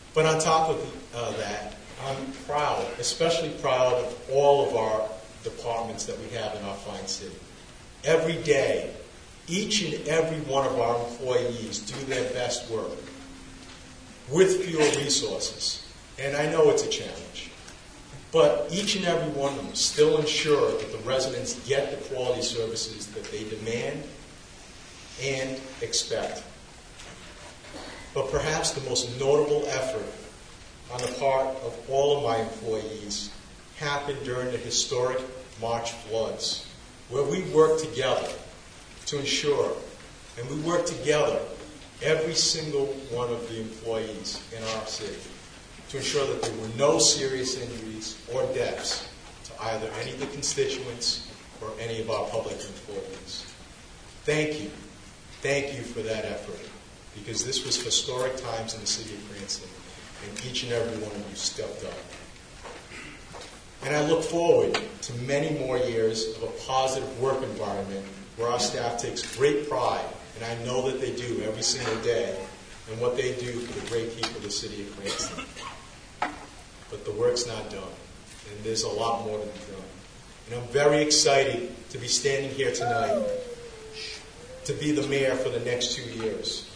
But on top of that, I'm proud, especially proud of all of our departments that we have in our fine city. Every day, each and every one of our employees do their best work with fewer resources. And I know it's a challenge. But each and every one of them still ensure that the residents get the quality services that they demand and expect. But perhaps the most notable effort on the part of all of my employees happened during the historic March floods, where we worked together to ensure, and we worked together, every single one of the employees in our city, to ensure that there were no serious injuries or deaths to either any of the constituents or any of our public employees. Thank you. Thank you for that effort, because this was historic times in the city of Cranston, and each and every one of you stepped up. And I look forward to many more years of a positive work environment where our staff takes great pride, and I know that they do every single day, in what they do for the great people of the city of Cranston. But the work's not done, and there's a lot more to be done. And I'm very excited to be standing here tonight to be the mayor for the next 2 years.